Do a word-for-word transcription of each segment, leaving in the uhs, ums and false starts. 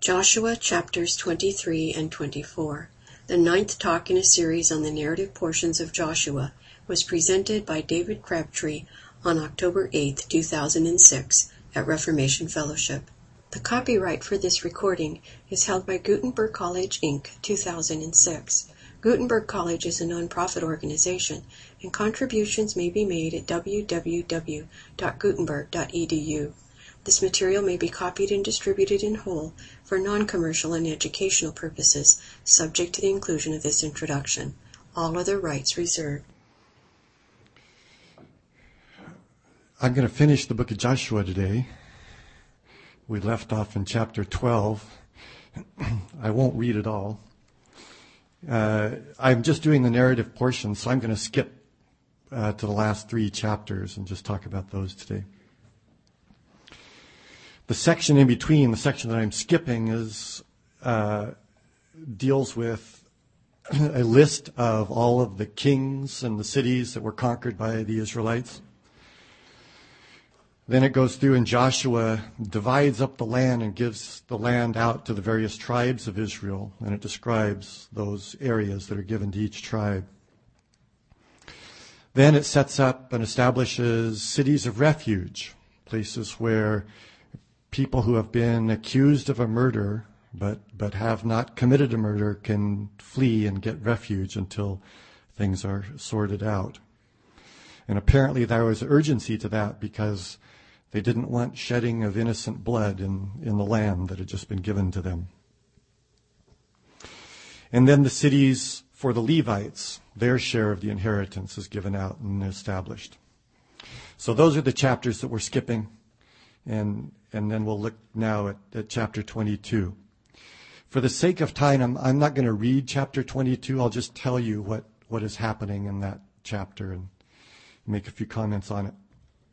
Joshua chapters twenty-three and twenty-four. The ninth talk in a series on the narrative portions of Joshua was presented by David Crabtree on October eighth, two thousand six at Reformation Fellowship. The copyright for this recording is held by Gutenberg College, Incorporated, two thousand six. Gutenberg College is a non-profit organization, and contributions may be made at w w w dot gutenberg dot e d u. This material may be copied and distributed in whole for non-commercial and educational purposes, subject to the inclusion of this introduction. All other rights reserved. I'm going to finish the book of Joshua today. We left off in chapter twelve. I won't read it all. Uh, I'm just doing the narrative portion, so I'm going to skip uh, to the last three chapters and just talk about those today. The section in between, the section that I'm skipping, is uh, deals with a list of all of the kings and the cities that were conquered by the Israelites. Then it goes through and Joshua divides up the land and gives the land out to the various tribes of Israel, and it describes those areas that are given to each tribe. Then it sets up and establishes cities of refuge, places where people who have been accused of a murder but but have not committed a murder can flee and get refuge until things are sorted out. And apparently there was urgency to that because they didn't want shedding of innocent blood in, in the land that had just been given to them. And then the cities for the Levites, their share of the inheritance is given out and established. So those are the chapters that we're skipping. And and then we'll look now at, at chapter twenty-two. For the sake of time, I'm, I'm not going to read chapter twenty-two. I'll just tell you what, what is happening in that chapter and make a few comments on it.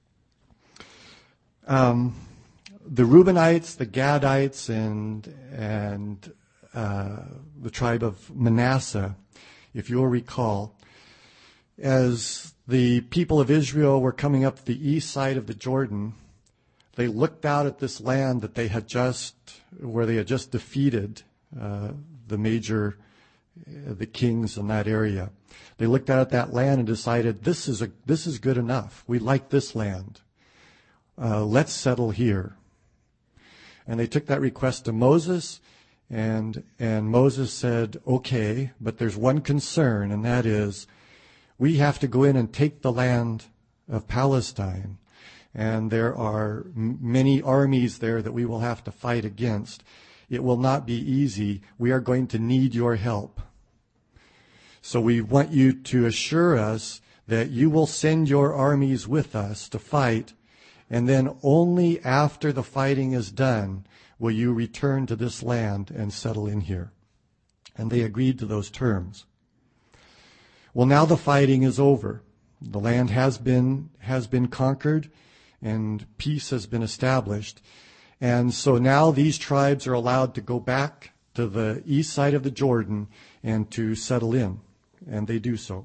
Um, the Reubenites, the Gadites, and and uh, the tribe of Manasseh, if you'll recall, as the people of Israel were coming up the east side of the Jordan, they looked out at this land that they had just, where they had just defeated uh, the major, uh, the kings in that area. They looked out at that land and decided, this is a this is good enough. We like this land. Uh, let's settle here. And they took that request to Moses, and and Moses said, okay, but there's one concern, and that is, we have to go in and take the land of Palestine. And there are m- many armies there that we will have to fight against. It will not be easy. We are going to need your help. So we want you to assure us that you will send your armies with us to fight, and then only after the fighting is done will you return to this land and settle in here. And they agreed to those terms. Well, now the fighting is over. The land has been has been conquered, and peace has been established. And so now these tribes are allowed to go back to the east side of the Jordan and to settle in, and they do so.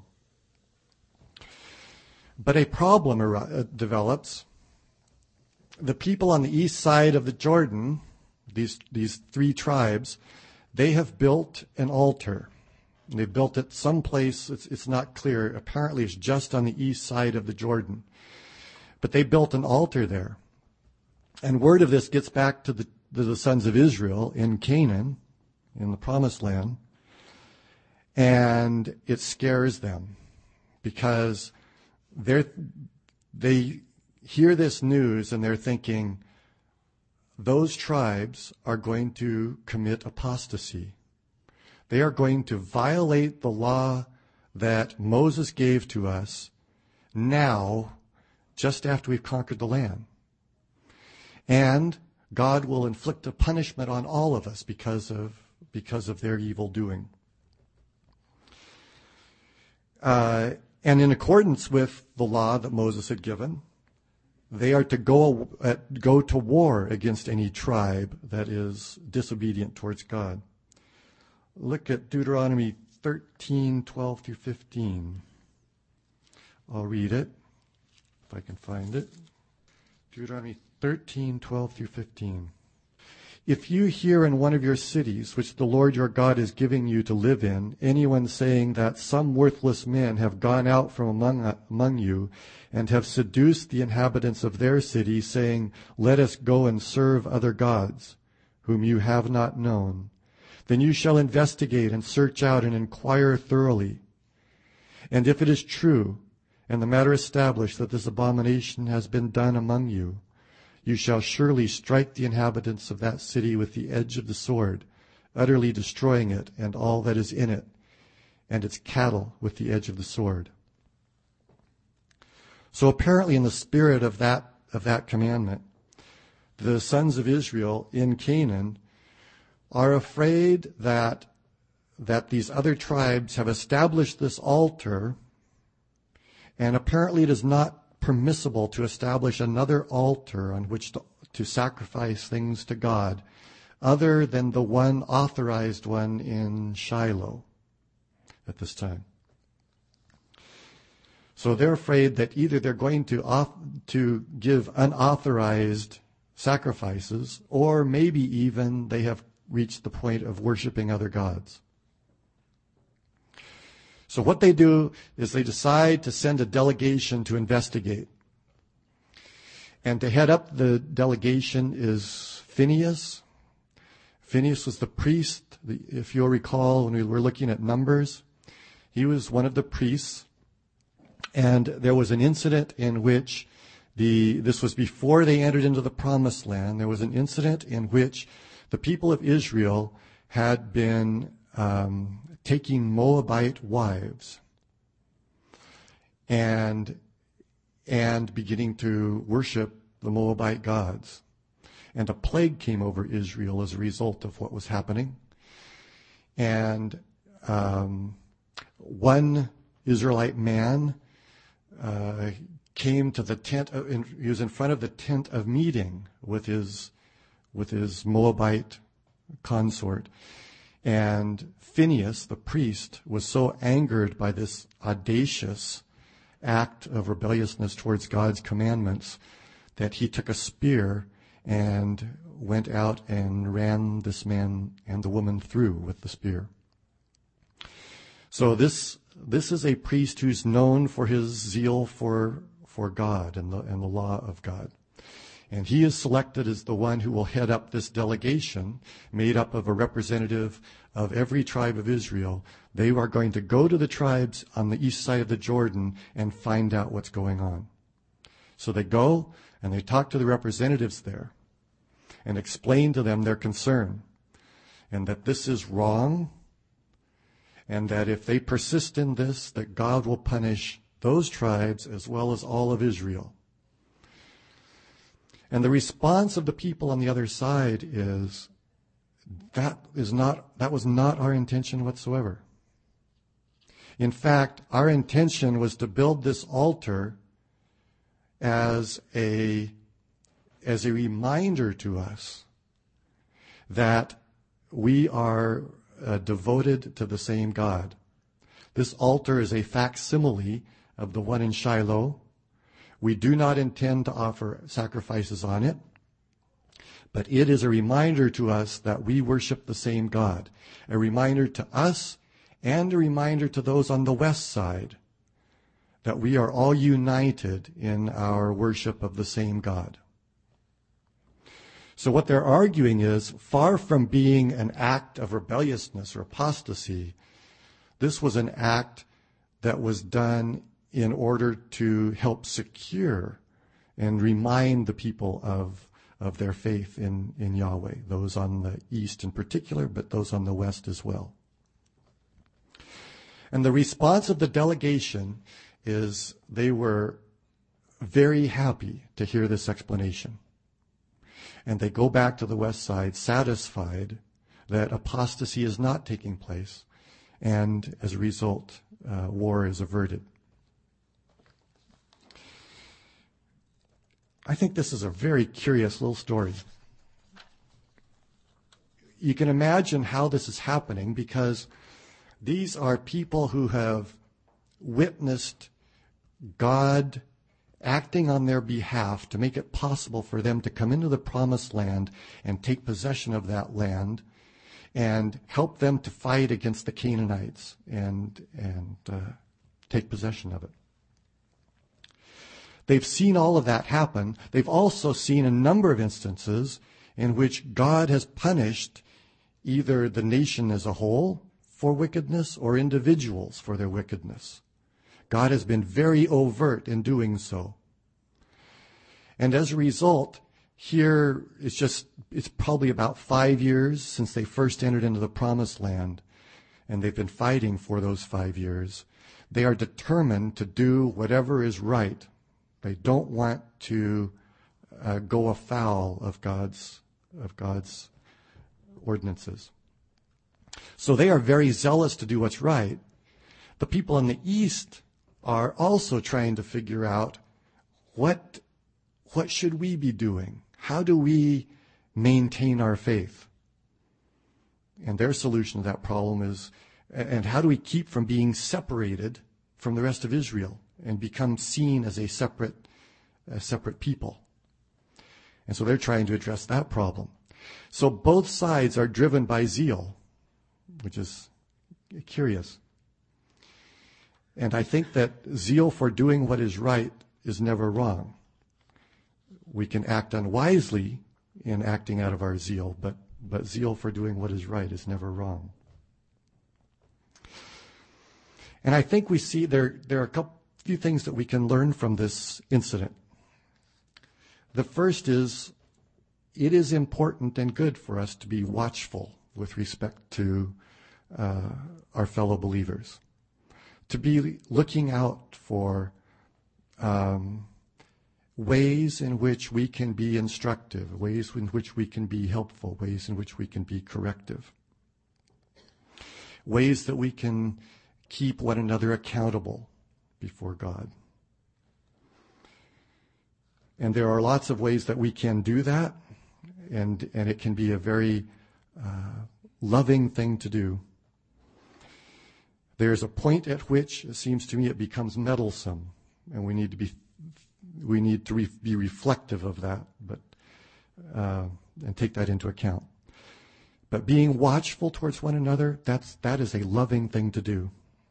But a problem ar- develops. The people on the east side of the Jordan, these these three tribes, they have built an altar. They've built it someplace, it's, it's not clear. Apparently it's just on the east side of the Jordan. But they built an altar there. And word of this gets back to the, to the sons of Israel in Canaan, in the Promised Land, and it scares them because they're, they hear this news and they're thinking, those tribes are going to commit apostasy. They are going to violate the law that Moses gave to us now, just after we've conquered the land. And God will inflict a punishment on all of us because of because of their evil doing. Uh, and in accordance with the law that Moses had given, they are to go uh, go to war against any tribe that is disobedient towards God. Look at Deuteronomy thirteen, twelve through fifteen. I'll read it, if I can find it. Deuteronomy thirteen, twelve through fifteen. If you hear in one of your cities, which the Lord your God is giving you to live in, anyone saying that some worthless men have gone out from among, among you and have seduced the inhabitants of their city, saying, let us go and serve other gods, whom you have not known, then you shall investigate and search out and inquire thoroughly. And if it is true, and the matter established that this abomination has been done among you, you shall surely strike the inhabitants of that city with the edge of the sword, utterly destroying it and all that is in it, and its cattle with the edge of the sword. So apparently in the spirit of that, of that commandment, the sons of Israel in Canaan are afraid that, that these other tribes have established this altar, and apparently it is not permissible to establish another altar on which to, to sacrifice things to God other than the one authorized one in Shiloh at this time. So they're afraid that either they're going to off, to give unauthorized sacrifices, or maybe even they have reached the point of worshiping other gods. So what they do is they decide to send a delegation to investigate. And to head up the delegation is Phinehas. Phinehas was the priest, if you'll recall, when we were looking at Numbers. He was one of the priests. And there was an incident in which, the this was before they entered into the Promised Land, there was an incident in which the people of Israel had been um, taking Moabite wives and and beginning to worship the Moabite gods. And a plague came over Israel as a result of what was happening. And um, one Israelite man uh, came to the tent, of, in, he was in front of the tent of meeting with his, with his Moabite consort. And Phinehas, the priest, was so angered by this audacious act of rebelliousness towards God's commandments that he took a spear and went out and ran this man and the woman through with the spear. So this this is a priest who's known for his zeal for for God and the and the law of God. And he is selected as the one who will head up this delegation made up of a representative of every tribe of Israel. They are going to go to the tribes on the east side of the Jordan and find out what's going on. So they go and they talk to the representatives there and explain to them their concern and that this is wrong and that if they persist in this, that God will punish those tribes as well as all of Israel. And the response of the people on the other side is, that is not, that was not our intention whatsoever. In fact, our intention was to build this altar as a, as a reminder to us that we are uh, devoted to the same God. This altar is a facsimile of the one in Shiloh. We do not intend to offer sacrifices on it, but it is a reminder to us that we worship the same God, a reminder to us and a reminder to those on the west side that we are all united in our worship of the same God. So what they're arguing is, far from being an act of rebelliousness or apostasy, this was an act that was done in order to help secure and remind the people of, of their faith in, in Yahweh, those on the east in particular, but those on the west as well. And the response of the delegation is they were very happy to hear this explanation. And they go back to the west side satisfied that apostasy is not taking place, and as a result, uh, war is averted. I think this is a very curious little story. You can imagine how this is happening because these are people who have witnessed God acting on their behalf to make it possible for them to come into the promised land and take possession of that land and help them to fight against the Canaanites and, and uh, take possession of it. They've seen all of that happen. They've also seen a number of instances in which God has punished either the nation as a whole for wickedness or individuals for their wickedness. God has been very overt in doing so. And as a result, here it's just, it's probably about five years since they first entered into the promised land, and they've been fighting for those five years. They are determined to do whatever is right. They don't want to uh, go afoul of God's, of God's ordinances. So they are very zealous to do what's right. The people in the east are also trying to figure out what, what should we be doing? How do we maintain our faith? And their solution to that problem is, and how do we keep from being separated from the rest of Israel and become seen as a separate, a separate people? And so they're trying to address that problem. So both sides are driven by zeal, which is curious. And I think that zeal for doing what is right is never wrong. We can act unwisely in acting out of our zeal, but, but zeal for doing what is right is never wrong. And I think we see there, there are a couple, few things that we can learn from this incident. The first is, it is important and good for us to be watchful with respect to uh, our fellow believers. To be looking out for um, ways in which we can be instructive, ways in which we can be helpful, ways in which we can be corrective, ways that we can keep one another accountable before God. And there are lots of ways that we can do that, and, and it can be a very uh, loving thing to do. There's a point at which, it seems to me, it becomes meddlesome, and we need to be we need to re- be reflective of that, but uh, and take that into account. But being watchful towards one another, that's that is a loving thing to do.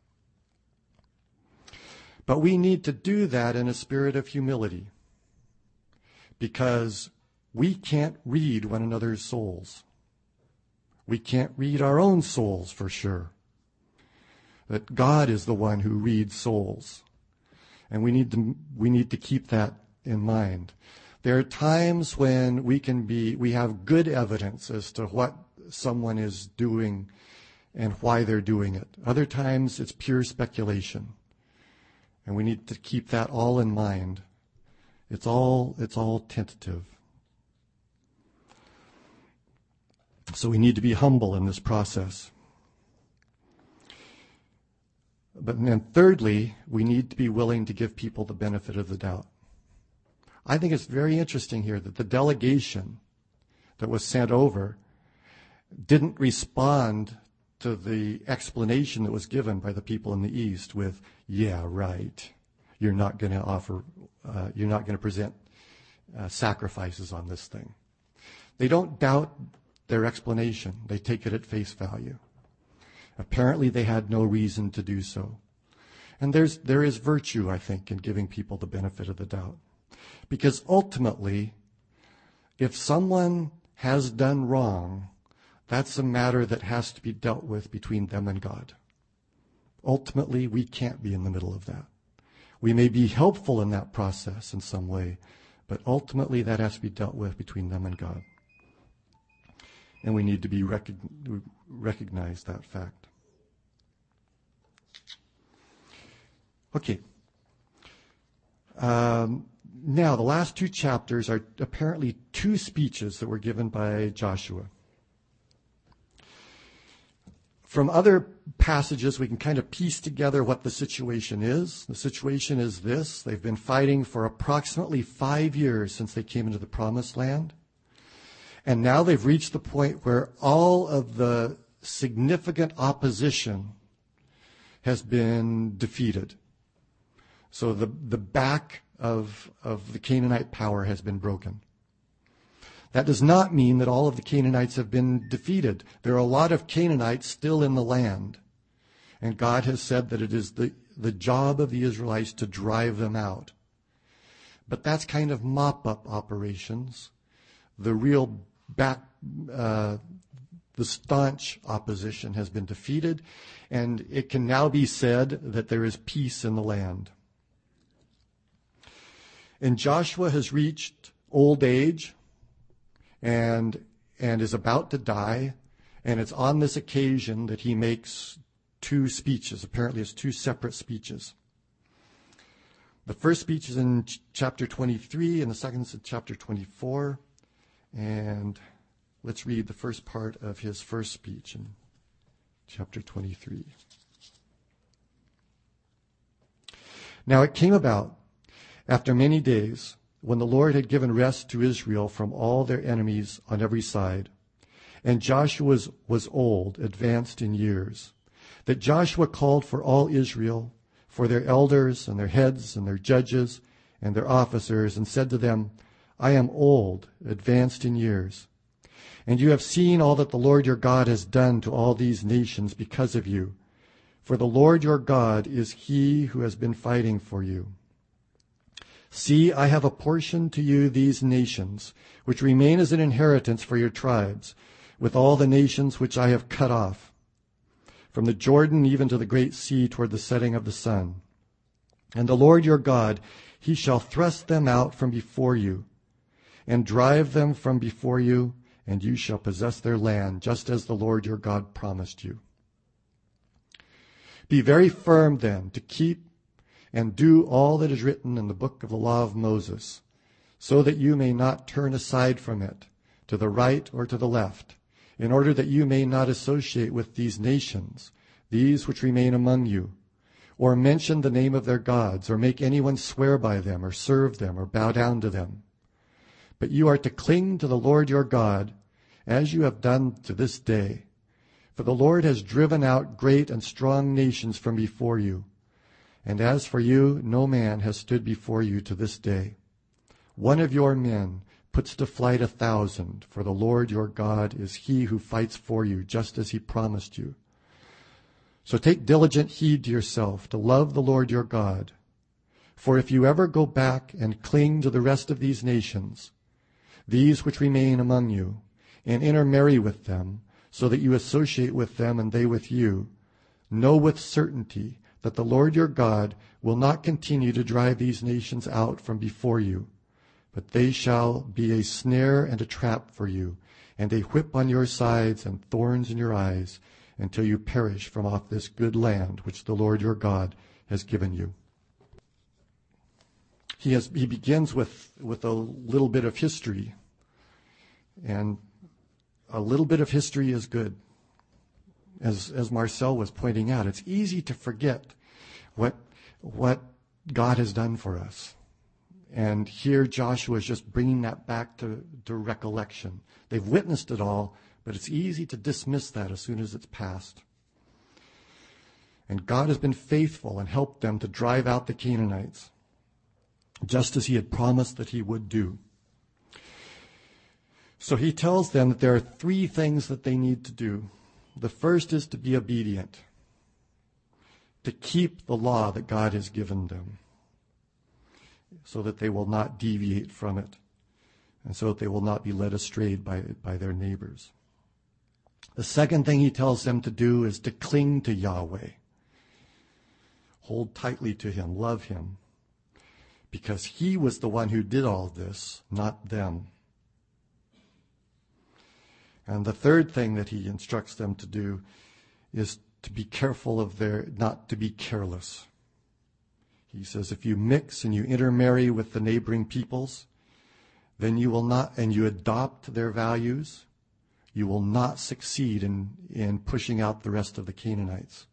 But we need to do that in a spirit of humility, because we can't read one another's souls. We can't read our own souls for sure. That God is the one who reads souls. And we need to we need to keep that in mind. There are times when we can be we have good evidence as to what someone is doing and why they're doing it. Other times it's pure speculation. And we need to keep that all in mind. It's all it's all tentative. So we need to be humble in this process. But then thirdly, we need to be willing to give people the benefit of the doubt. I think it's very interesting here that the delegation that was sent over didn't respond to the explanation that was given by the people in the East with, yeah, right, you're not going to offer, uh, you're not going to present uh, sacrifices on this thing. They don't doubt their explanation. They take it at face value. Apparently they had no reason to do so. And there's there is virtue, I think, in giving people the benefit of the doubt. Because ultimately, if someone has done wrong, that's a matter that has to be dealt with between them and God. Ultimately, we can't be in the middle of that. We may be helpful in that process in some way, but ultimately that has to be dealt with between them and God. And we need to be rec- recognize that fact. Okay. Um, now, the last two chapters are apparently two speeches that were given by Joshua. From other passages, we can kind of piece together what the situation is. The situation is this. They've been fighting for approximately five years since they came into the Promised Land. And now they've reached the point where all of the significant opposition has been defeated. So the, the back of, of the Canaanite power has been broken. That does not mean that all of the Canaanites have been defeated. There are a lot of Canaanites still in the land. And God has said that it is the, the job of the Israelites to drive them out. But that's kind of mop-up operations. The real back, uh, the staunch opposition has been defeated, and it can now be said that there is peace in the land. And Joshua has reached old age and, and is about to die, and it's on this occasion that he makes two speeches. Apparently it's two separate speeches. The first speech is in ch- chapter twenty-three, and the second is in chapter twenty-four. And let's read the first part of his first speech in chapter twenty-three. Now it came about, after many days, when the Lord had given rest to Israel from all their enemies on every side, and Joshua was, was old, advanced in years, that Joshua called for all Israel, for their elders and their heads and their judges and their officers, and said to them, I am old, advanced in years, and you have seen all that the Lord your God has done to all these nations because of you. For the Lord your God is he who has been fighting for you. See, I have apportioned to you these nations, which remain as an inheritance for your tribes, with all the nations which I have cut off, from the Jordan even to the great sea toward the setting of the sun. And the Lord your God, he shall thrust them out from before you, and drive them from before you, and you shall possess their land, just as the Lord your God promised you. Be very firm then to keep and do all that is written in the book of the law of Moses, so that you may not turn aside from it, to the right or to the left, in order that you may not associate with these nations, these which remain among you, or mention the name of their gods, or make anyone swear by them, or serve them, or bow down to them. But you are to cling to the Lord your God, as you have done to this day. For the Lord has driven out great and strong nations from before you. And as for you, no man has stood before you to this day. One of your men puts to flight a thousand, for the Lord your God is he who fights for you, just as he promised you. So take diligent heed to yourself, to love the Lord your God. For if you ever go back and cling to the rest of these nations, these which remain among you, and intermarry with them, so that you associate with them and they with you, know with certainty that the Lord your God will not continue to drive these nations out from before you, but they shall be a snare and a trap for you, and a whip on your sides and thorns in your eyes, until you perish from off this good land which the Lord your God has given you. He has he begins with, with a little bit of history, and a little bit of history is good. As as Marcel was pointing out, it's easy to forget what what God has done for us. And here Joshua is just bringing that back to, to recollection. They've witnessed it all, but it's easy to dismiss that as soon as it's past. And God has been faithful and helped them to drive out the Canaanites, just as he had promised that he would do. So he tells them that there are three things that they need to do. The first is to be obedient, to keep the law that God has given them, so that they will not deviate from it, and so that they will not be led astray by, by their neighbors. The second thing he tells them to do is to cling to Yahweh. Hold tightly to him, love him, because he was the one who did all this, not them. And the third thing that he instructs them to do is to be careful of their, not to be careless. He says, if you mix and you intermarry with the neighboring peoples, then you will not, and you adopt their values, you will not succeed in, in pushing out the rest of the Canaanites.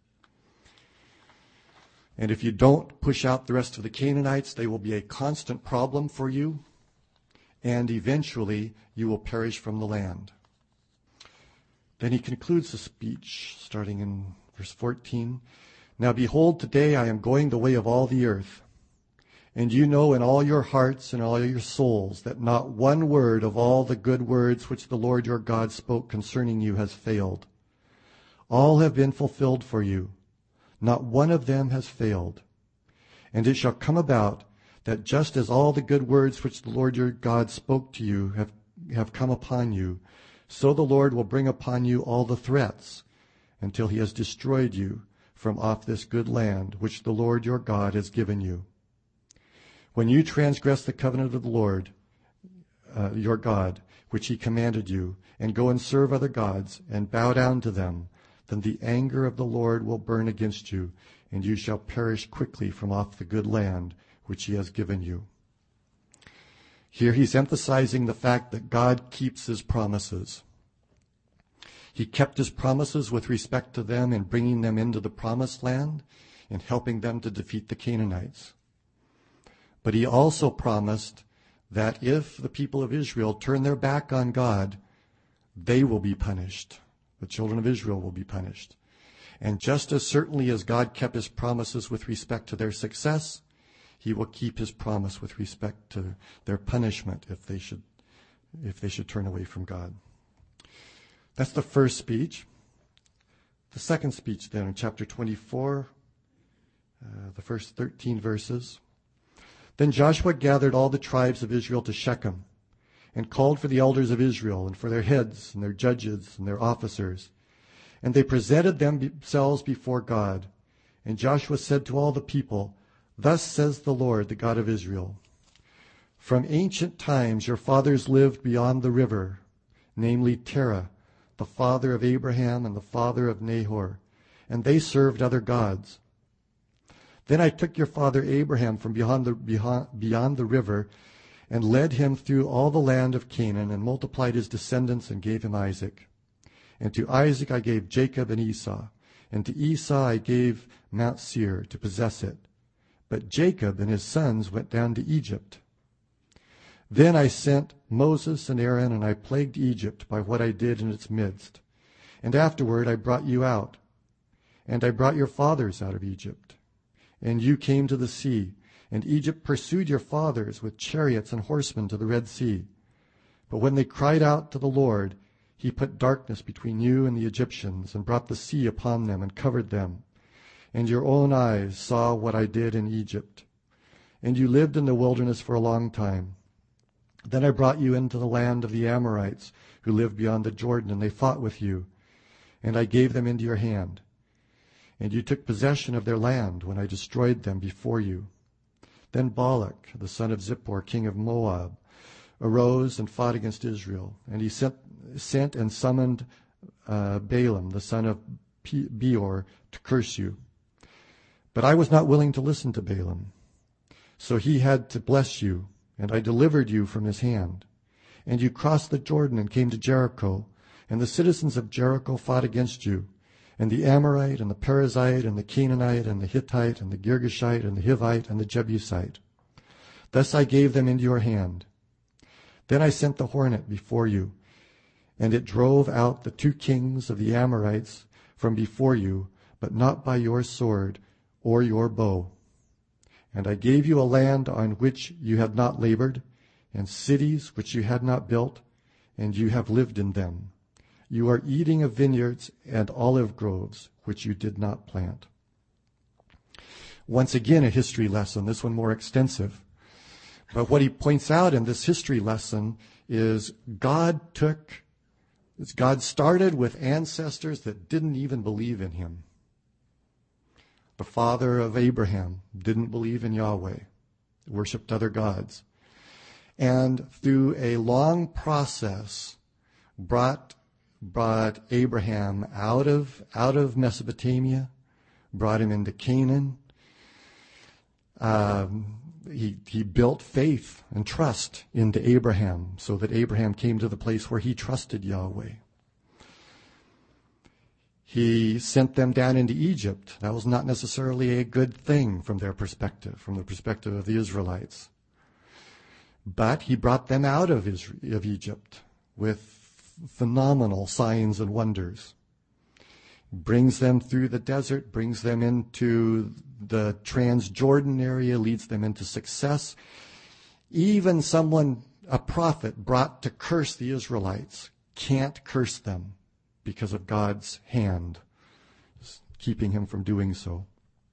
And if you don't push out the rest of the Canaanites, they will be a constant problem for you, and eventually you will perish from the land. Then he concludes the speech, starting in verse fourteen. Now behold, today I am going the way of all the earth. And you know in all your hearts and all your souls that not one word of all the good words which the Lord your God spoke concerning you has failed. All have been fulfilled for you. Not one of them has failed. And it shall come about that just as all the good words which the Lord your God spoke to you have, have come upon you, so the Lord will bring upon you all the threats until he has destroyed you from off this good land which the Lord your God has given you. When you transgress the covenant of the Lord uh, your God, which he commanded you, and go and serve other gods, and bow down to them, then the anger of the Lord will burn against you, and you shall perish quickly from off the good land which he has given you. Here he's emphasizing the fact that God keeps his promises. He kept his promises with respect to them in bringing them into the promised land and helping them to defeat the Canaanites. But he also promised that if the people of Israel turn their back on God, they will be punished. The children of Israel will be punished. And just as certainly as God kept his promises with respect to their success, he will keep his promise with respect to their punishment if they should, if they should turn away from God. That's the first speech. The second speech then in chapter twenty-four, uh, the first thirteen verses. Then Joshua gathered all the tribes of Israel to Shechem and called for the elders of Israel and for their heads and their judges and their officers. And they presented themselves before God. And Joshua said to all the people, "Thus says the Lord, the God of Israel, from ancient times your fathers lived beyond the river, namely Terah, the father of Abraham and the father of Nahor, and they served other gods. Then I took your father Abraham from beyond the, beyond, beyond the river and led him through all the land of Canaan and multiplied his descendants and gave him Isaac. And to Isaac I gave Jacob and Esau, and to Esau I gave Mount Seir to possess it. But Jacob and his sons went down to Egypt. Then I sent Moses and Aaron, and I plagued Egypt by what I did in its midst. And afterward I brought you out, and I brought your fathers out of Egypt. And you came to the sea, and Egypt pursued your fathers with chariots and horsemen to the Red Sea. But when they cried out to the Lord, he put darkness between you and the Egyptians, and brought the sea upon them and covered them. And your own eyes saw what I did in Egypt. And you lived in the wilderness for a long time. Then I brought you into the land of the Amorites, who lived beyond the Jordan, and they fought with you. And I gave them into your hand. And you took possession of their land when I destroyed them before you. Then Balak, the son of Zippor, king of Moab, arose and fought against Israel. And he sent, sent and summoned uh, Balaam, the son of Beor, to curse you. But I was not willing to listen to Balaam. So he had to bless you, and I delivered you from his hand. And you crossed the Jordan and came to Jericho, and the citizens of Jericho fought against you, and the Amorite, and the Perizzite, and the Canaanite, and the Hittite, and the Girgashite, and the Hivite, and the Jebusite. Thus I gave them into your hand. Then I sent the hornet before you, and it drove out the two kings of the Amorites from before you, but not by your sword or your bow. And I gave you a land on which you had not labored, and cities which you had not built, and you have lived in them. You are eating of vineyards and olive groves, which you did not plant." Once again, a history lesson, this one more extensive. But what he points out in this history lesson is God took, God started with ancestors that didn't even believe in him. The father of Abraham didn't believe in Yahweh, worshipped other gods. And through a long process, brought brought Abraham out of out of Mesopotamia, brought him into Canaan. Um, he he built faith and trust into Abraham, so that Abraham came to the place where he trusted Yahweh. He sent them down into Egypt. That was not necessarily a good thing from their perspective, from the perspective of the Israelites. But he brought them out of Israel, of Egypt with phenomenal signs and wonders. brings them through the desert, brings them into the Transjordan area, leads them into success. Even someone, a prophet brought to curse the Israelites, can't curse them because of God's hand keeping him from doing so.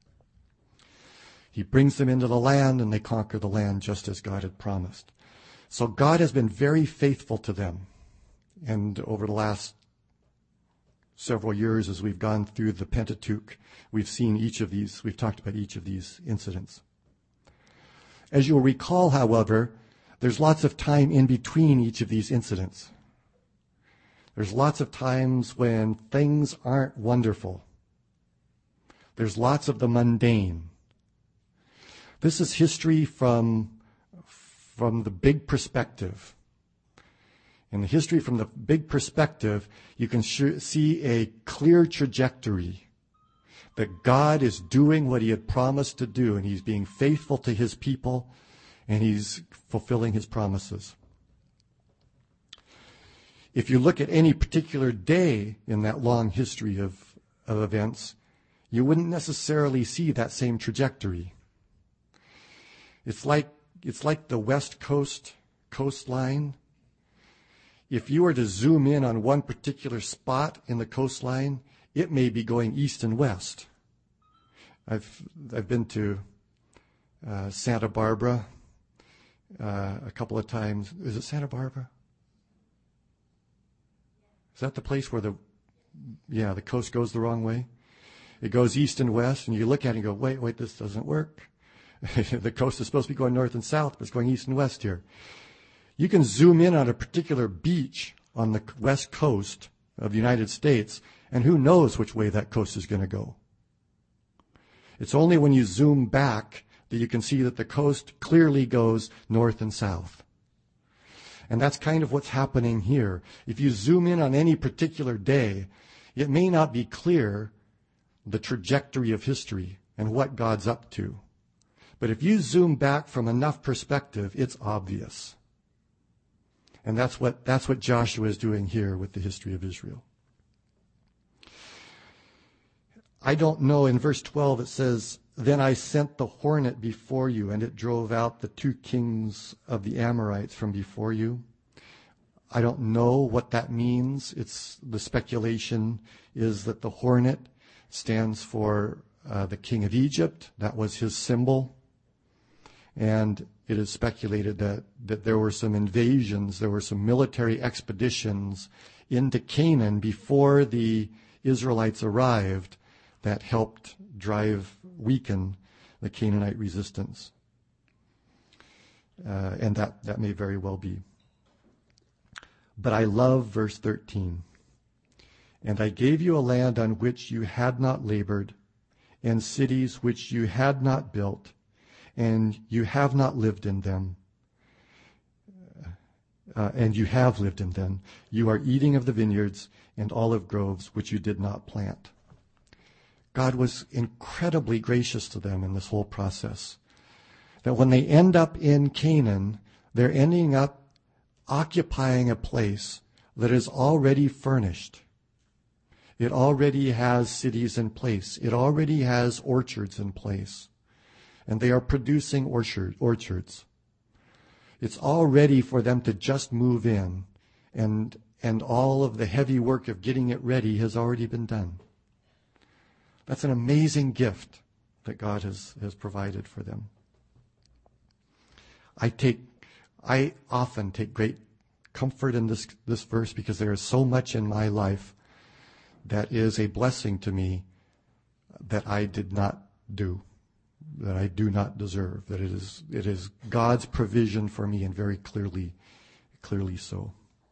He brings them into the land, and they conquer the land just as God had promised. So God has been very faithful to them. And over the last several years, as we've gone through the Pentateuch, we've seen each of these, we've talked about each of these incidents. As you'll recall, however, there's lots of time in between each of these incidents. There's lots of times when things aren't wonderful. There's lots of the mundane. This is history from, from the big perspective. In the history from the big perspective, you can sh- see a clear trajectory that God is doing what he had promised to do, and he's being faithful to his people, and he's fulfilling his promises. If you look at any particular day in that long history of, of events, you wouldn't necessarily see that same trajectory. It's like, it's like the West Coast coastline. If you were to zoom in on one particular spot in the coastline, it may be going east and west. I've I've been to uh, Santa Barbara uh, a couple of times. Is it Santa Barbara? Is that the place where the yeah the coast goes the wrong way? It goes east and west, and you look at it and go, wait, wait, this doesn't work. The coast is supposed to be going north and south, but it's going east and west here. You can zoom in on a particular beach on the west coast of the United States, and who knows which way that coast is going to go. It's only when you zoom back that you can see that the coast clearly goes north and south. And that's kind of what's happening here. If you zoom in on any particular day, it may not be clear the trajectory of history and what God's up to. But if you zoom back from enough perspective, it's obvious. And that's what, that's what Joshua is doing here with the history of Israel. I don't know, in verse twelve it says, "Then I sent the hornet before you, and it drove out the two kings of the Amorites from before you." I don't know what that means. It's the speculation is that the hornet stands for uh, the king of Egypt. That was his symbol. And it is speculated that, that there were some invasions, there were some military expeditions into Canaan before the Israelites arrived that helped drive, weaken the Canaanite resistance. Uh, and that, that may very well be. But I love verse thirteen. "And I gave you a land on which you had not labored, and cities which you had not built, and you have not lived in them. Uh, and you have lived in them. You are eating of the vineyards and olive groves which you did not plant." God was incredibly gracious to them in this whole process. That when they end up in Canaan, they're ending up occupying a place that is already furnished. It already has cities in place. It already has orchards in place. And they are producing orchard, orchards. It's all ready for them to just move in, and and all of the heavy work of getting it ready has already been done. That's an amazing gift that God has, has provided for them. I take, I often take great comfort in this, this verse because there is so much in my life that is a blessing to me that I did not do, that I do not deserve, that it is, it is God's provision for me, and very clearly, clearly so.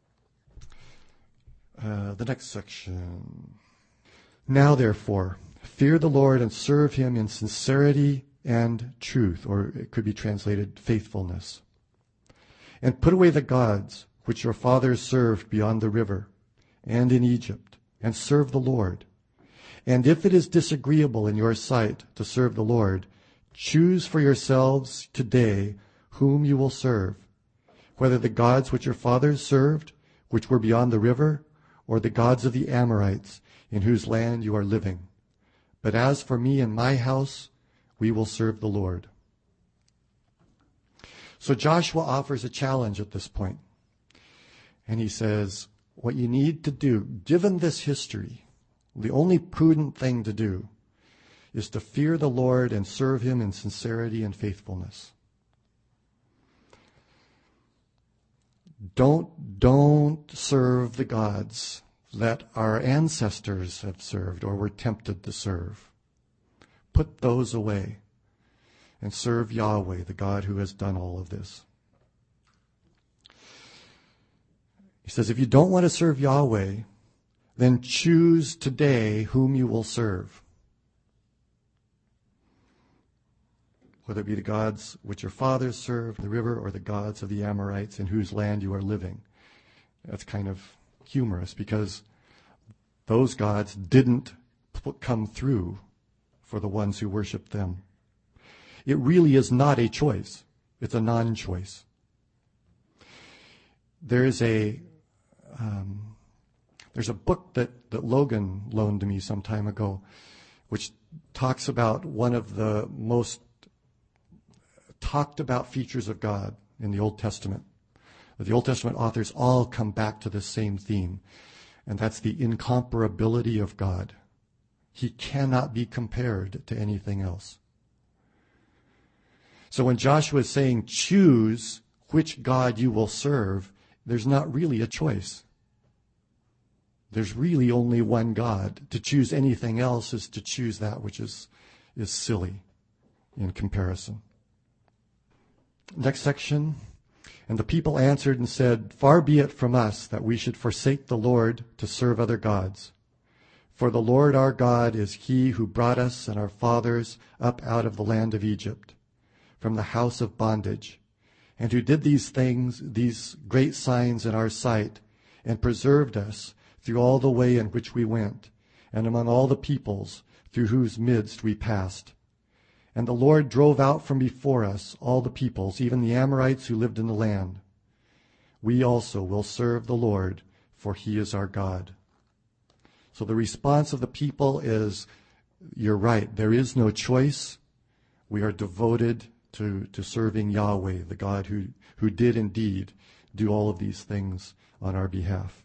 Uh, the next section. "Now therefore, fear the Lord and serve him in sincerity and truth," or it could be translated faithfulness. "And put away the gods which your fathers served beyond the river and in Egypt, and serve the Lord. And if it is disagreeable in your sight to serve the Lord, choose for yourselves today whom you will serve, whether the gods which your fathers served, which were beyond the river, or the gods of the Amorites, in whose land you are living. But as for me and my house, we will serve the Lord." So Joshua offers a challenge at this point. And he says, what you need to do, given this history, the only prudent thing to do is to fear the Lord and serve him in sincerity and faithfulness. Don't, don't serve the gods that our ancestors have served or were tempted to serve. Put those away and serve Yahweh, the God who has done all of this. He says, if you don't want to serve Yahweh, then choose today whom you will serve. Whether it be the gods which your fathers served, the river, or the gods of the Amorites in whose land you are living. That's kind of humorous because those gods didn't come through for the ones who worshiped them. It really is not a choice. It's a non-choice. There is a um, there's a book that, that Logan loaned to me some time ago, which talks about one of the most talked about features of God in the Old Testament. The Old Testament authors all come back to the same theme, and that's the incomparability of God. He cannot be compared to anything else. So when Joshua is saying, choose which God you will serve, there's not really a choice. There's really only one God. To choose anything else is to choose that which is, is silly in comparison. Next section. And the people answered and said, far be it from us that we should forsake the Lord to serve other gods. For the Lord our God is he who brought us and our fathers up out of the land of Egypt, from the house of bondage, and who did these things, these great signs in our sight, and preserved us through all the way in which we went, and among all the peoples through whose midst we passed. And the Lord drove out from before us all the peoples, even the Amorites who lived in the land. We also will serve the Lord, for he is our God. So the response of the people is, you're right, there is no choice. We are devoted to, to serving Yahweh, the God who, who did indeed do all of these things on our behalf.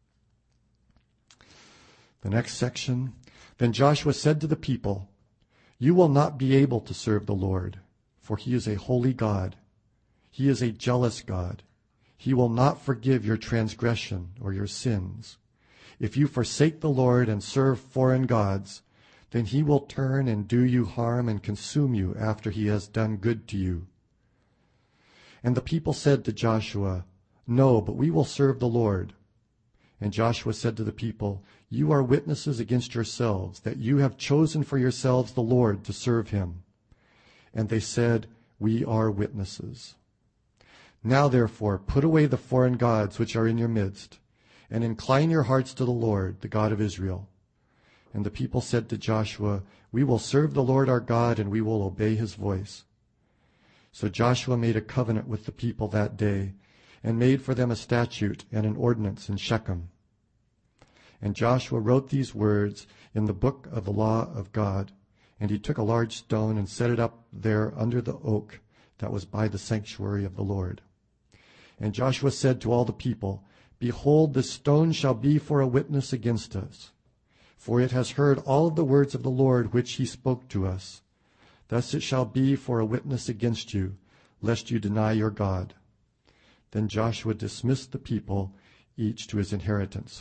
The next section. Then Joshua said to the people, you will not be able to serve the Lord, for he is a holy God. He is a jealous God. He will not forgive your transgression or your sins. If you forsake the Lord and serve foreign gods, then he will turn and do you harm and consume you after he has done good to you. And the people said to Joshua, no, but we will serve the Lord. And Joshua said to the people, you are witnesses against yourselves, that you have chosen for yourselves the Lord to serve him. And they said, we are witnesses. Now therefore, put away the foreign gods which are in your midst, and incline your hearts to the Lord, the God of Israel. And the people said to Joshua, we will serve the Lord our God, and we will obey his voice. So Joshua made a covenant with the people that day, and made for them a statute and an ordinance in Shechem. And Joshua wrote these words in the book of the law of God, and he took a large stone and set it up there under the oak that was by the sanctuary of the Lord. And Joshua said to all the people, behold, this stone shall be for a witness against us, for it has heard all of the words of the Lord which he spoke to us. Thus it shall be for a witness against you, lest you deny your God. Then Joshua dismissed the people, each to his inheritance.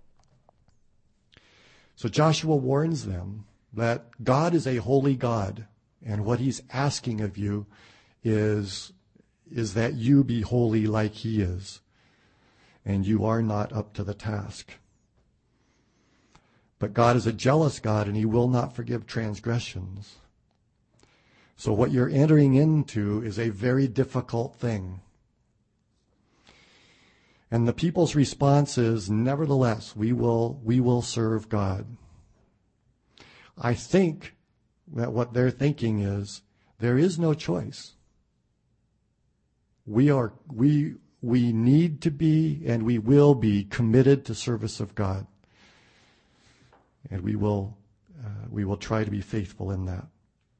So Joshua warns them that God is a holy God, and what he's asking of you is, is that you be holy like he is, and you are not up to the task. But God is a jealous God, and he will not forgive transgressions. So what you're entering into is a very difficult thing. And the people's response is, nevertheless, we will, we will serve God. I think that what they're thinking is, there is no choice. We are, we, we need to be and we will be committed to service of God. And we will, uh, we will try to be faithful in that.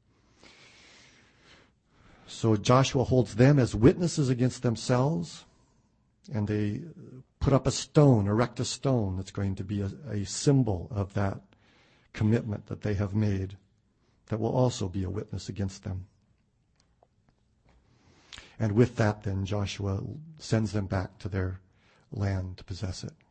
So Joshua holds them as witnesses against themselves, and they put up a stone, erect a stone that's going to be a, a symbol of that commitment that they have made, that will also be a witness against them. And with that, then, Joshua sends them back to their land to possess it.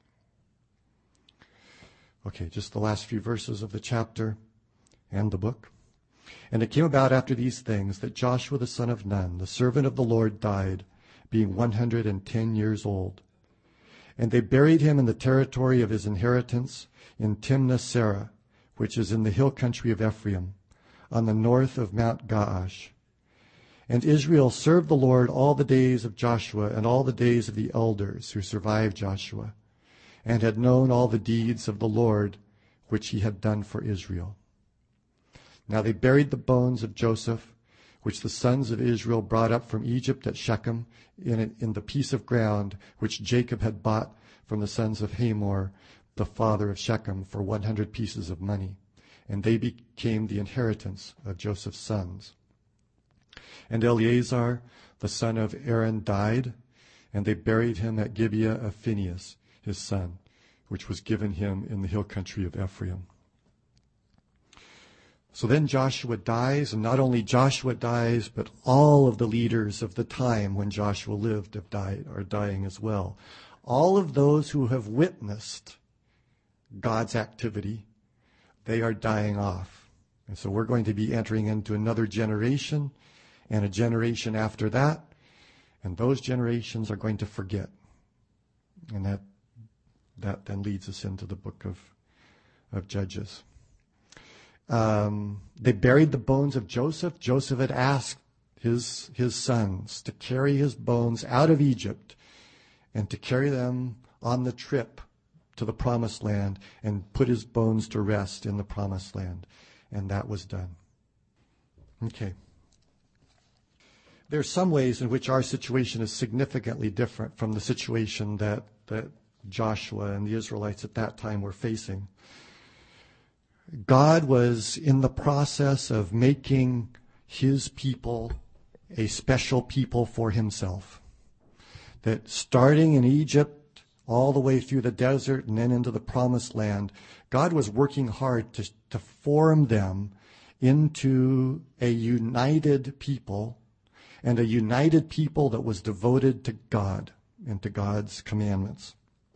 Okay, just the last few verses of the chapter and the book. And it came about after these things that Joshua the son of Nun, the servant of the Lord, died, being one hundred and ten years old. And they buried him in the territory of his inheritance in Timnath-Serah, which is in the hill country of Ephraim, on the north of Mount Gaash. And Israel served the Lord all the days of Joshua and all the days of the elders who survived Joshua, and had known all the deeds of the Lord which he had done for Israel. Now they buried the bones of Joseph, which the sons of Israel brought up from Egypt at Shechem, in, it, in the piece of ground which Jacob had bought from the sons of Hamor, the father of Shechem, for one hundred pieces of money. And they became the inheritance of Joseph's sons. And Eleazar, the son of Aaron, died, and they buried him at Gibeah of Phinehas, his son, which was given him in the hill country of Ephraim. So then Joshua dies, and not only Joshua dies, but all of the leaders of the time when Joshua lived have died, are dying as well. All of those who have witnessed God's activity, they are dying off. And so we're going to be entering into another generation, and a generation after that, and those generations are going to forget. And that that then leads us into the book of, of Judges. Um, they buried the bones of Joseph. Joseph had asked his, his sons to carry his bones out of Egypt and to carry them on the trip to the promised land and put his bones to rest in the promised land. And that was done. Okay. There are some ways in which our situation is significantly different from the situation that, that Joshua and the Israelites at that time were facing. God was in the process of making his people a special people for himself. That starting in Egypt, all the way through the desert and then into the promised land, God was working hard to, to form them into a united people, and a united people that was devoted to God and to God's commandments.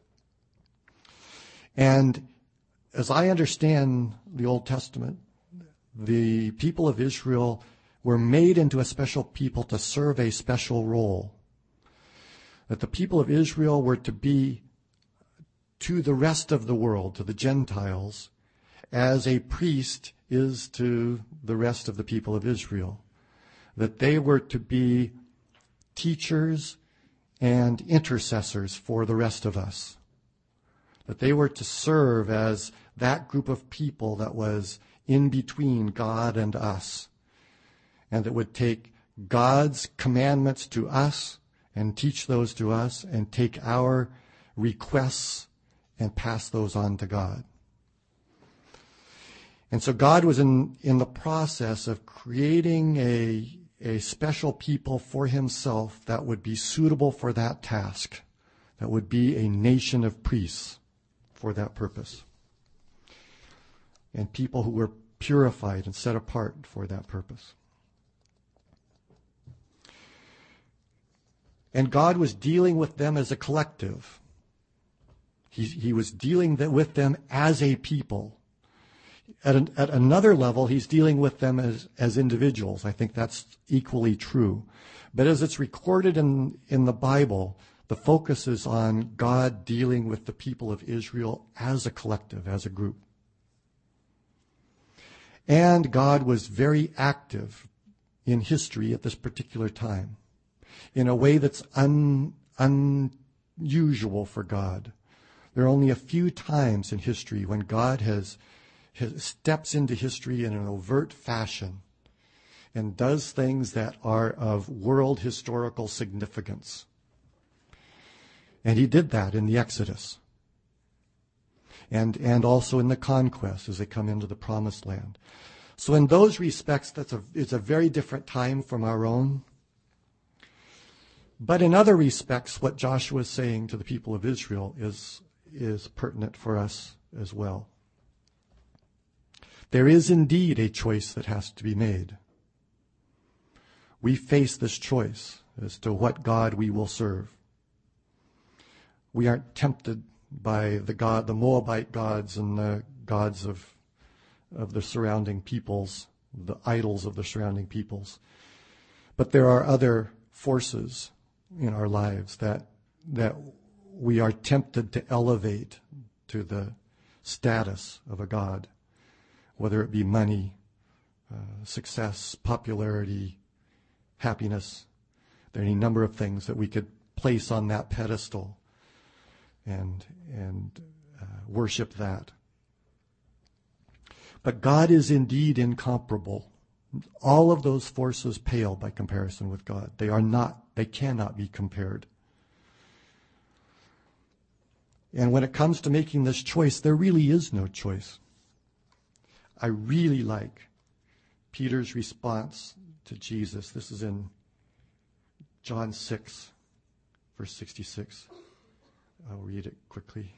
And as I understand the Old Testament, the people of Israel were made into a special people to serve a special role. That the people of Israel were to be to the rest of the world, to the Gentiles, as a priest is to the rest of the people of Israel. That they were to be teachers and intercessors for the rest of us. That they were to serve as that group of people that was in between God and us, and that would take God's commandments to us and teach those to us and take our requests and pass those on to God. And so God was in, in the process of creating a, a special people for himself that would be suitable for that task, that would be a nation of priests for that purpose. And people who were purified and set apart for that purpose. And God was dealing with them as a collective. He, he was dealing with them as a people. At, an, at another level, he's dealing with them as, as individuals. I think that's equally true. But as it's recorded in, in the Bible, the focus is on God dealing with the people of Israel as a collective, as a group. And God was very active in history at this particular time in a way that's un, unusual for God. There are only a few times in history when God has, has steps into history in an overt fashion and does things that are of world historical significance. And he did that in the Exodus. And, and also in the conquest as they come into the promised land. So in those respects, that's a, it's a very different time from our own. But in other respects, what Joshua is saying to the people of Israel is, is pertinent for us as well. There is indeed a choice that has to be made. We face this choice as to what God we will serve. We aren't tempted by the god, the Moabite gods and the gods of, of the surrounding peoples, the idols of the surrounding peoples. But there are other forces in our lives that that we are tempted to elevate to the status of a god, whether it be money, uh, success, popularity, happiness. There are any number of things that we could place on that pedestal and and uh, worship that. But God is indeed incomparable. All of those forces pale by comparison with God. They are not, they cannot be compared. And when it comes to making this choice, there really is no choice. I really like Peter's response to Jesus. This is in John six, verse sixty-six. I'll read it quickly.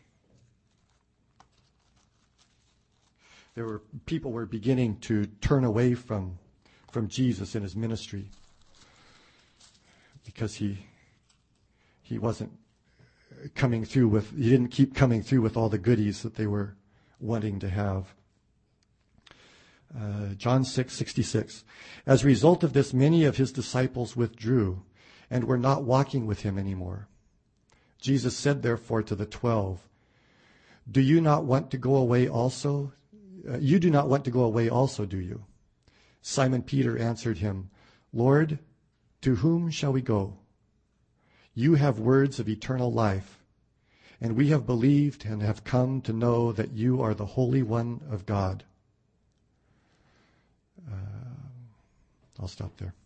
There were people were beginning to turn away from, from Jesus in his ministry because he he wasn't coming through with he didn't keep coming through with all the goodies that they were wanting to have. Uh, John six sixty-six. As a result of this, many of his disciples withdrew and were not walking with him anymore. Jesus said, therefore, to the twelve, "Do you not want to go away also? Uh, you do not want to go away also, do you?" Simon Peter answered him, "Lord, to whom shall we go? You have words of eternal life, and we have believed and have come to know that you are the Holy One of God." Uh, I'll stop there.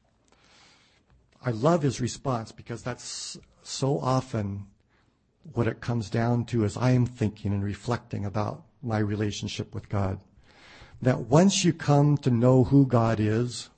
I love his response because that's so often what it comes down to as I am thinking and reflecting about my relationship with God. That once you come to know who God is,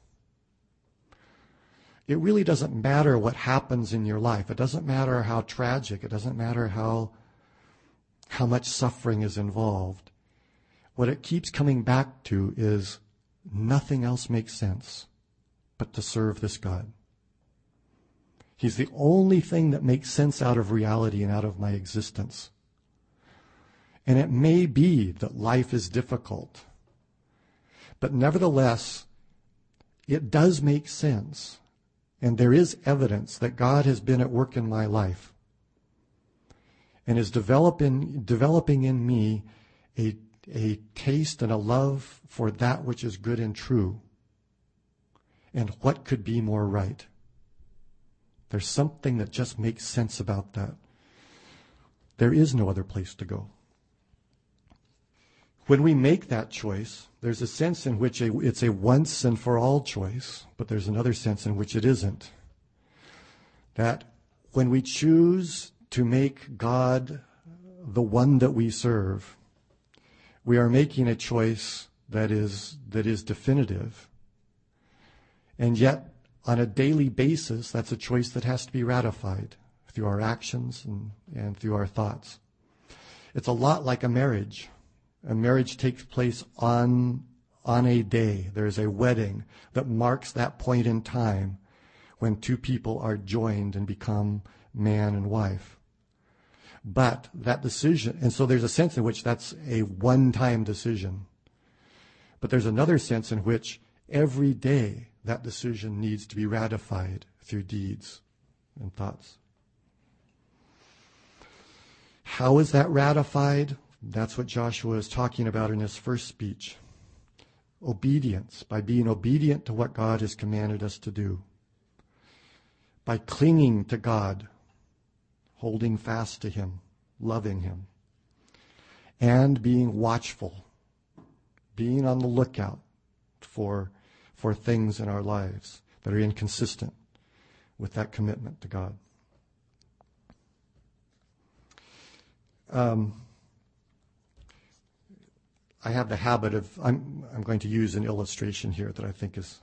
it really doesn't matter what happens in your life. It doesn't matter how tragic. It doesn't matter how, how much suffering is involved. What it keeps coming back to is nothing else makes sense but to serve this God. He's the only thing that makes sense out of reality and out of my existence. And it may be that life is difficult, but nevertheless, it does make sense. And there is evidence that God has been at work in my life and is developing, developing in me a, a taste and a love for that which is good and true. And what could be more right? There's something that just makes sense about that. There is no other place to go. When we make that choice, there's a sense in which a, it's a once and for all choice, but there's another sense in which it isn't. That when we choose to make God the one that we serve, we are making a choice that is that is definitive. And yet, on a daily basis, that's a choice that has to be ratified through our actions and, and through our thoughts. It's a lot like a marriage. A marriage takes place on, on a day. There's a wedding that marks that point in time when two people are joined and become man and wife. But that decision, and so there's a sense in which that's a one-time decision. But there's another sense in which every day that decision needs to be ratified through deeds and thoughts. How is that ratified? That's what Joshua is talking about in his first speech. Obedience, by being obedient to what God has commanded us to do. By clinging to God, holding fast to him, loving him. And being watchful, being on the lookout for for things in our lives that are inconsistent with that commitment to God. Um, I have the habit of, I'm, I'm going to use an illustration here that I think is,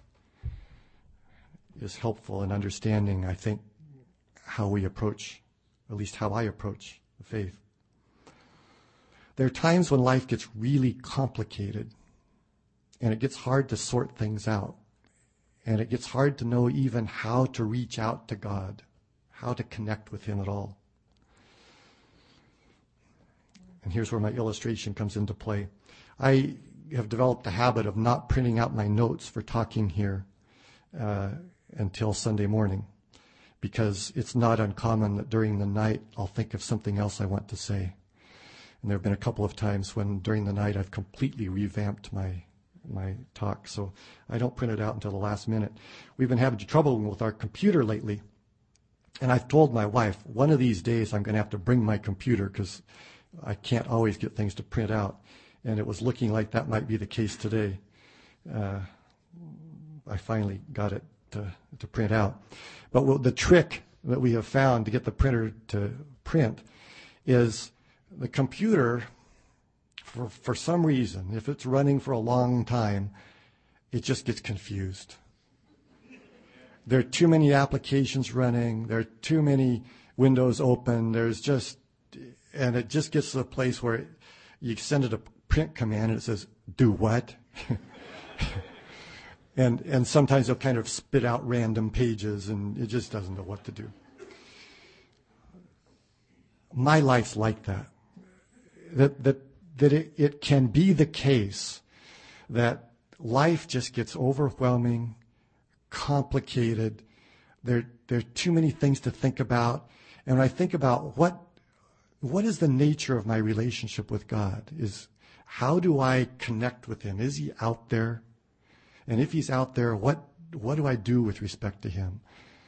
is helpful in understanding, I think, how we approach, at least how I approach the faith. There are times when life gets really complicated and it gets hard to sort things out. And it gets hard to know even how to reach out to God, how to connect with Him at all. And here's where my illustration comes into play. I have developed a habit of not printing out my notes for talking here uh, until Sunday morning, because it's not uncommon that during the night I'll think of something else I want to say. And there have been a couple of times when during the night I've completely revamped my my talk, so I don't print it out until the last minute. We've been having trouble with our computer lately, and I've told my wife, one of these days I'm going to have to bring my computer because I can't always get things to print out, and it was looking like that might be the case today. Uh, I finally got it to, to print out. But what, the trick that we have found to get the printer to print is the computer, For, for some reason, if it's running for a long time, it just gets confused. There are too many applications running. There are too many windows open. There's just, and it just gets to a place where it, you send it a print command and it says, do what? and and sometimes it'll kind of spit out random pages and it just doesn't know what to do. My life's like that. That, that, that it, it can be the case that life just gets overwhelming, complicated. There, there are too many things to think about. And when I think about what, what is the nature of my relationship with God, is how do I connect with Him? Is He out there? And if He's out there, what, what do I do with respect to Him?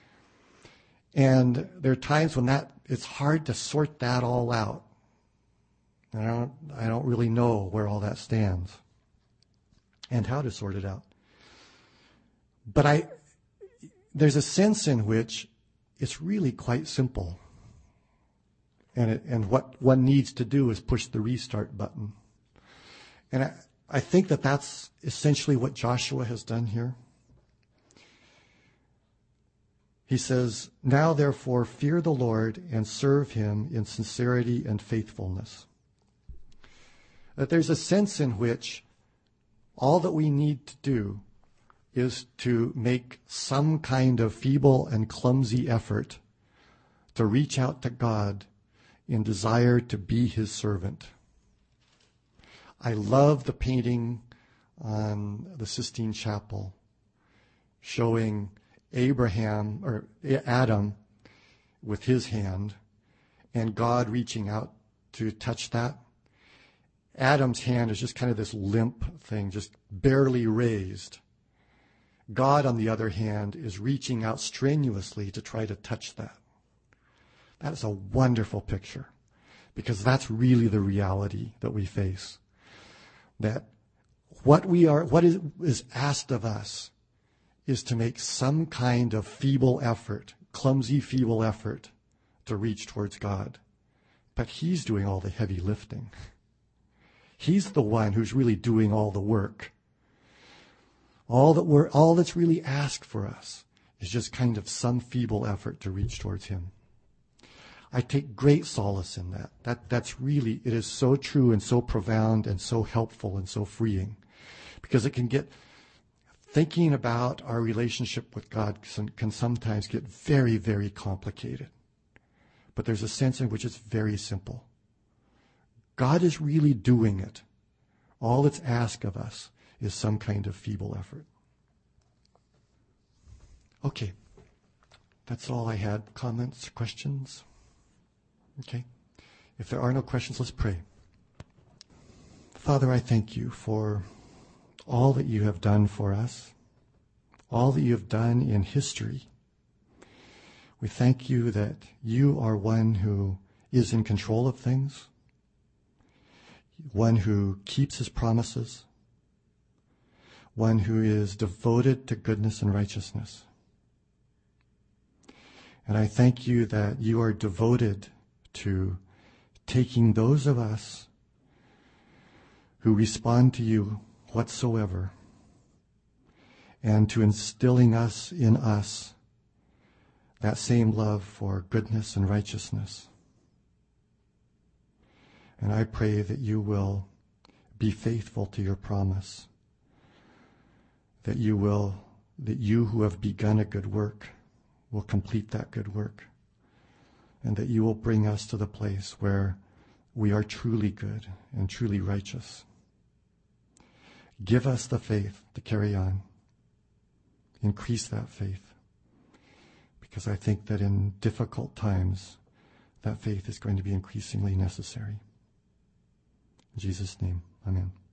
And there are times when that, it's hard to sort that all out. I don't, I don't really know where all that stands and how to sort it out. But I, there's a sense in which it's really quite simple. And it, and what one needs to do is push the restart button. And I, I think that that's essentially what Joshua has done here. He says, now therefore fear the Lord and serve Him in sincerity and faithfulness. That there's a sense in which all that we need to do is to make some kind of feeble and clumsy effort to reach out to God in desire to be His servant. I love the painting on the Sistine Chapel showing Abraham or Adam with his hand and God reaching out to touch that. Adam's hand is just kind of this limp thing, just barely raised. God, on the other hand, is reaching out strenuously to try to touch that. That is a wonderful picture, because that's really the reality that we face. That what we are, what is, is asked of us is to make some kind of feeble effort, clumsy, feeble effort to reach towards God. But He's doing all the heavy lifting. He's the one who's really doing all the work. All that we're, all that's really asked for us is just kind of some feeble effort to reach towards Him. I take great solace in that. That that's really, it is so true and so profound and so helpful and so freeing, because it can get, thinking about our relationship with God can sometimes get very, very complicated. But there's a sense in which it's very simple. God is really doing it. All that's asked of us is some kind of feeble effort. Okay. That's all I had. Comments, questions? Okay. If there are no questions, let's pray. Father, I thank You for all that You have done for us, all that You have done in history. We thank You that You are one who is in control of things, one who keeps His promises, one who is devoted to goodness and righteousness. And I thank You that You are devoted to taking those of us who respond to you whatsoever and to instilling us in us that same love for goodness and righteousness. And I pray that you will be faithful to your promise, that you will, that you who have begun a good work will complete that good work, and that you will bring us to the place where we are truly good and truly righteous. Give us the faith to carry on. Increase that faith, because I think that in difficult times, that faith is going to be increasingly necessary. In Jesus' name, amen.